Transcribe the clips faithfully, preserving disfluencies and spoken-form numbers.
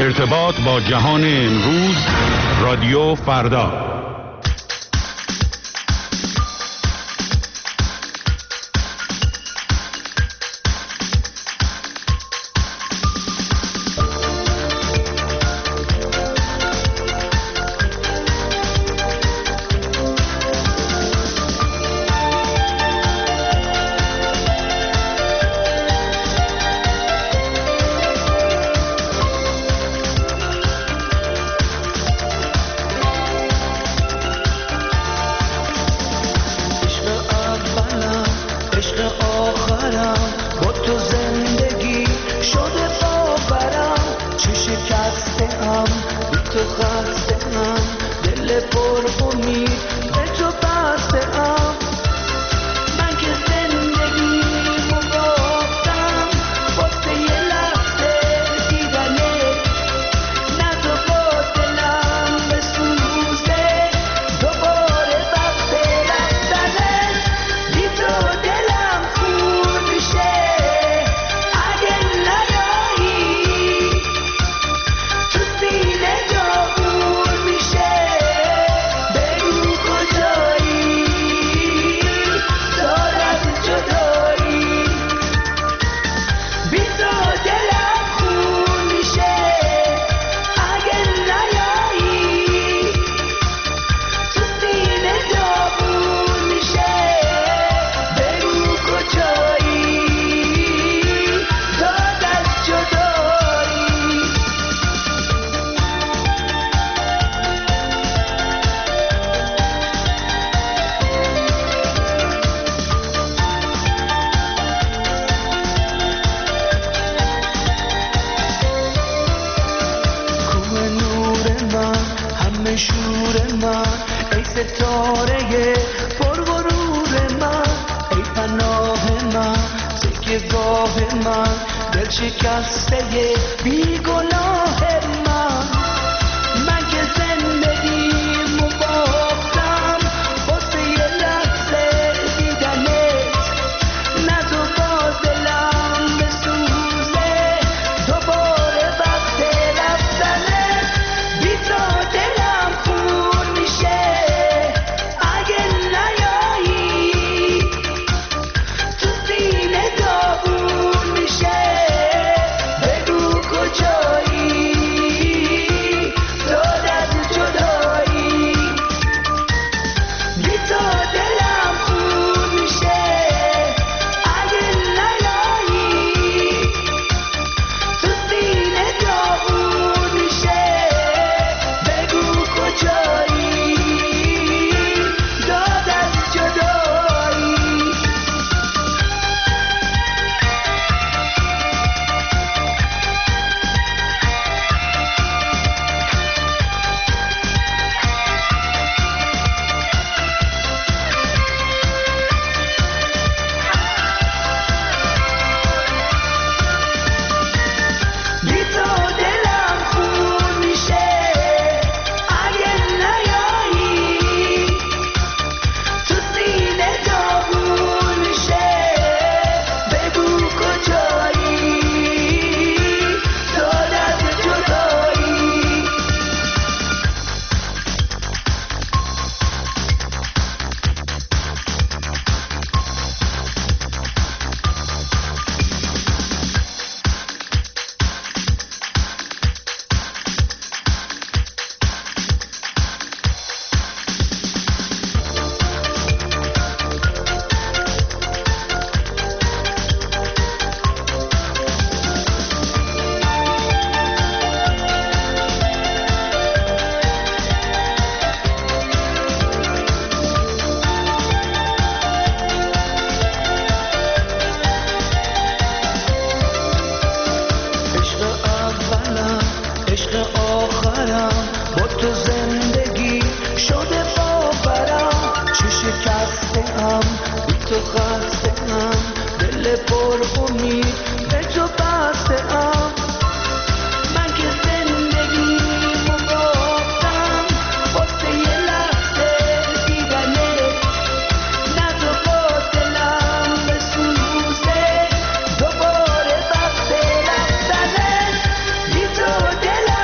ارتباط با جهان امروز، رادیو فردا. Dela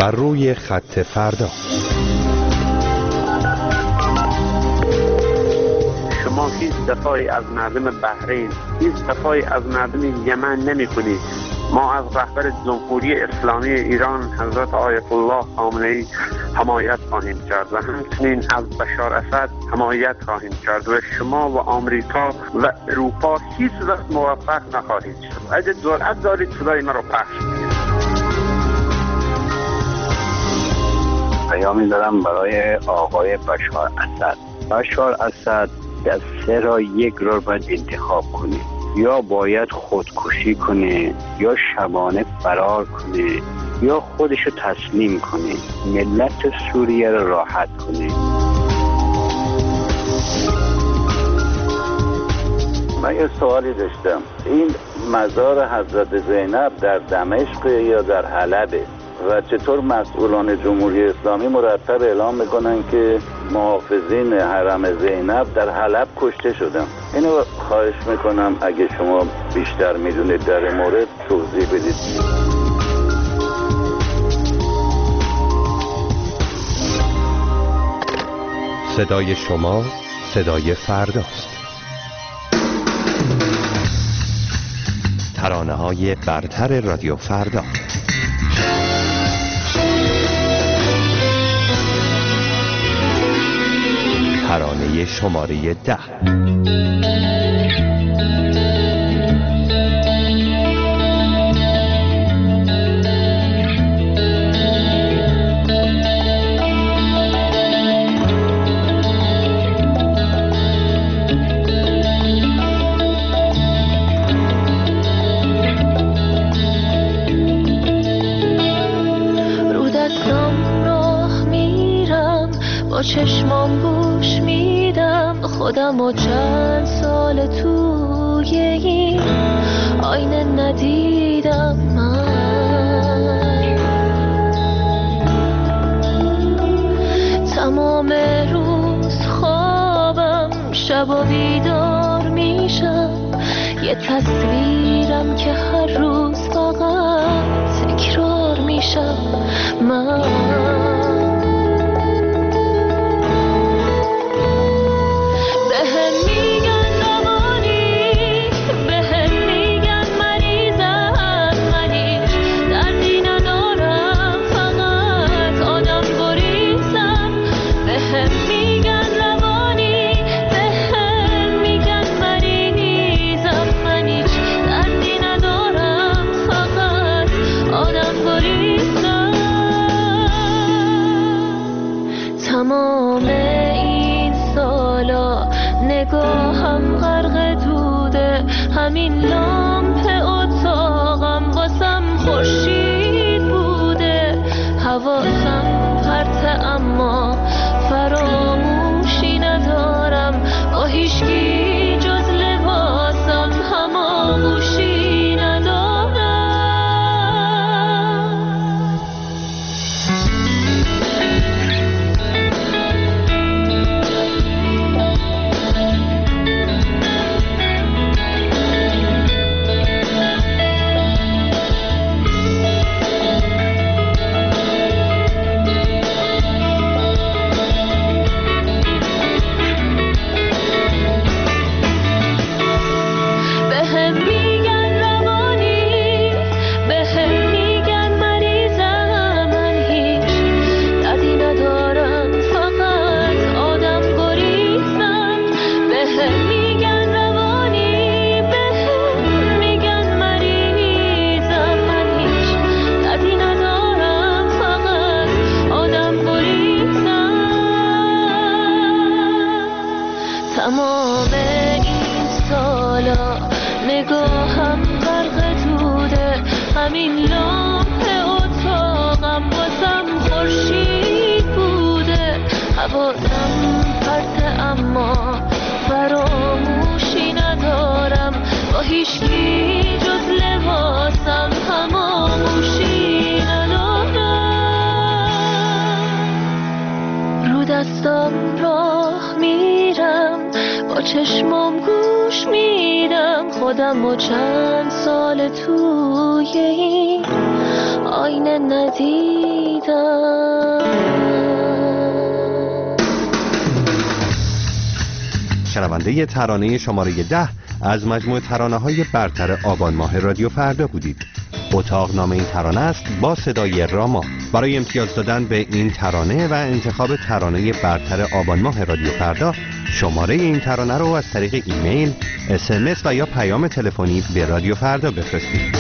بر روی خط فردا. شما هیچ دفاعی از مردم بحرین، هیچ دفاعی از مردم یمن نمی کنید. ما از رهبر جمهوری اسلامی ایران حضرت آیت الله خامنه‌ای حمایت خواهیم کرد و همچنین از بشار اسد حمایت خواهیم کرد و شما و آمریکا و اروپا هیچ وقت موفق نخواهید شد. اگه جرأت دارید صدای ما رو پخش کنید. پیامی دارم برای آقای بشار اسد. بشار اسد از سه را یک را باید انتخاب کنه، یا باید خودکشی کنه، یا شبانه فرار کنه، یا خودشو تسلیم کنه، ملت سوریه را راحت کنه. من یه سوالی داشتم، این مزار حضرت زینب در دمشق یا در حلبه و چطور مسئولان جمهوری اسلامی مرتب اعلام میکنن که محافظین حرم زینب در حلب کشته شدن؟ اینو خواهش میکنم اگه شما بیشتر میدونید در این مورد توضیح بدید. صدای شما صدای فرداست. ترانه های برتر رادیو فردا. ترانه شماره ده. چشمام گوش میدم خودم و چند سال توی این آینه ندیدم من. تمام روز خوابم، شب و بیدار میشم، یه تصویرم که هر روز فقط تکرار میشم من. تمام این سالا نگاهم غرق دوده، همین لامپ اتاقم واسم خورشید بوده. حواسم پرته اما فراموشی ندارم، با هیچکی جز لباسم هماغوشی ندارم. تمام این سالا نگاهم غرق دوده، همین لامپ اتاقم واسم خورشید بوده. حواسم پرته اما فراموشی ندارم، با هیچکی جز لباسم هماغوشی ندارم. رو دستم راه میرم، با چشمام گوش میدم خودم و چند سال توی این آینه دیگه ندیدم. شنونده ترانه شماره ده از مجموعه ترانه‌های برتر آبان ماه رادیو فردا بودید. اتاق نام این ترانه است با صدای راما. برای امتیاز دادن به این ترانه و انتخاب ترانه برتر آبان ماه رادیو فردا، شماره این ترانه رو از طریق ایمیل، اس ام اس و یا پیام تلفنی به رادیو فردا بفرستید.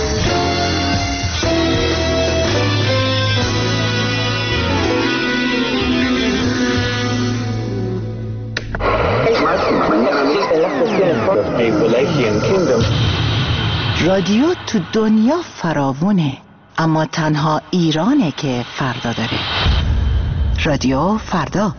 رادیو تو دنیا فراوونه، اما تنها ایرانه که فردا داره. رادیو فردا.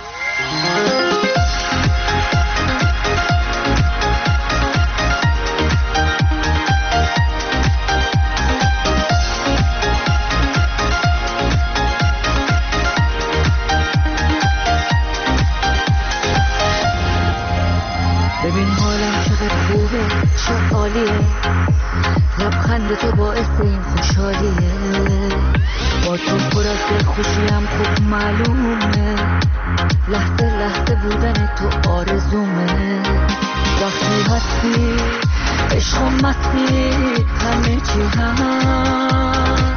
ببین حالم چقدر خوبه، چه عالیه، لبخند تو باعث این خوشحالیه، با تو پر از خوشیم خوب معلومه، لحظه لحظه بودن تو آرزومه، وقتی هستی عشق و مستی همه چی هست،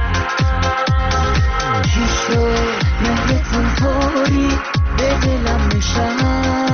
چی شد مهرتون طوری به دلم نشست.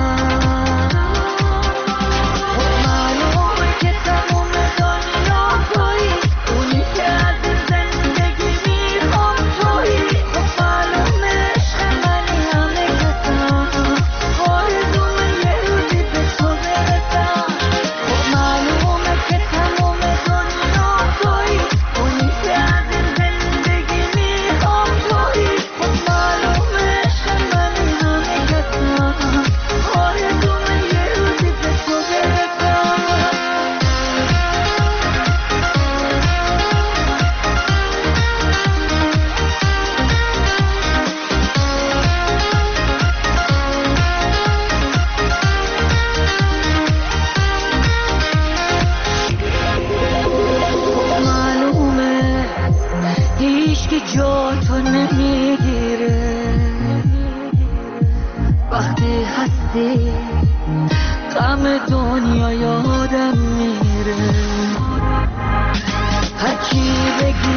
غم دنیا یادم میره، هر کی بگی